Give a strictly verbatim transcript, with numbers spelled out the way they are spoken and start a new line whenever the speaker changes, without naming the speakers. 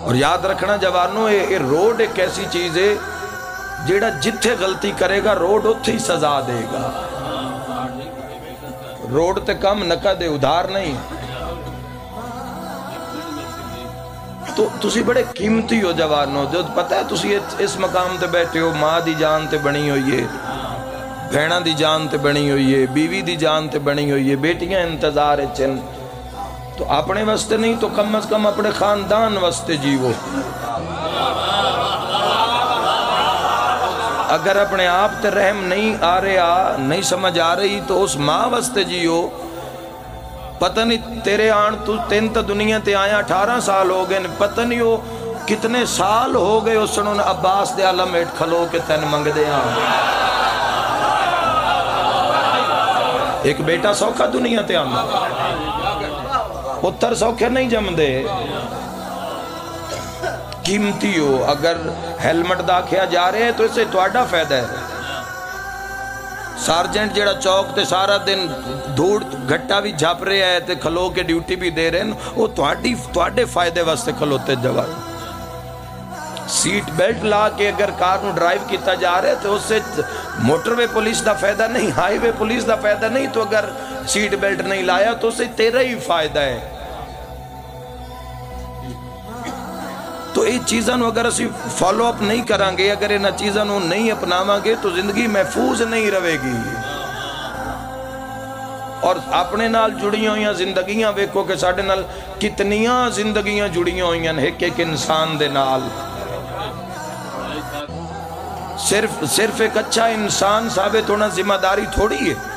اور یاد رکھنا جوانوں، یہ روڈ ایک ایسی چیز ہے جیڑا جتھے غلطی کرے گا روڈ اتھے ہی سزا دے گا. روڈ تے کم نقد ہے، ادھار نہیں. تو تسی بڑے قیمتی ہو جوانوں، جو پتہ ہے تسی اس مقام تے بیٹھے ہو، ماں دی جان تے بنی ہوئی ہے، بھیڑاں دی جان تے بنی ہوئی ہے، بیوی دی جان تے بنی ہوئی ہے، بیٹیاں انتظار چن. تو اپنے واسطے نہیں تو کم از کم اپنے خاندان واسطے جیو. اگر اپنے آپ تے رحم نہیں آ رہا، نہیں سمجھ آ رہی، تو اس ماں واسطے جیو. پتہ نہیں تیرے آن تو تین تا دنیا تے آیا اٹھارہ سال ہو گئے، پتہ نہیں ہو کتنے سال ہو گئے اس نے عباس دے عالم ایٹ کھلو کے تین منگ دے آن. ایک بیٹا سوکھا دنیا تے آنا، پتر سوکھے نہیں جم دے. قیمتی ہو. اگر ہیلمٹ دا کھیا جا رہے ہیں تو اس سے تواڈا فائدہ ہے. سارجنٹ جیڑا چوک تے سارا دن دھوڑ گھٹا بھی جھاپ رہے ہیں تے کھلو کے ڈیوٹی بھی دے رہے ہیں، وہ تواڈی تواڈے فائدے واسطے کھلوتے جوان. سیٹ بیلٹ لا کے اگر کار نو ڈرائیو کیتا جا رہے تو اس سے موٹر وے پولیس دا فائدہ نہیں، ہائی وے پولیس دا فائدہ نہیں. تو اگر سیٹ بیلٹ نہیں لایا تو اس سے تیرا ہی فائدہ ہے. تو یہ چیزاں اگر اسی فالو اپ نہیں کریں گے، اگر انہاں چیزاں نہیں اپناواں گے تو زندگی محفوظ نہیں رہے گی. اور اپنے نال جڑیاں ہوئیاں زندگیاں ویکھو کہ ساڈے نال کتنیاں زندگیاں جڑیاں ہوئیاں ایک ایک انسان دے نال. صرف صرف ایک اچھا انسان ثابت ہونا ذمہ داری تھوڑی ہے.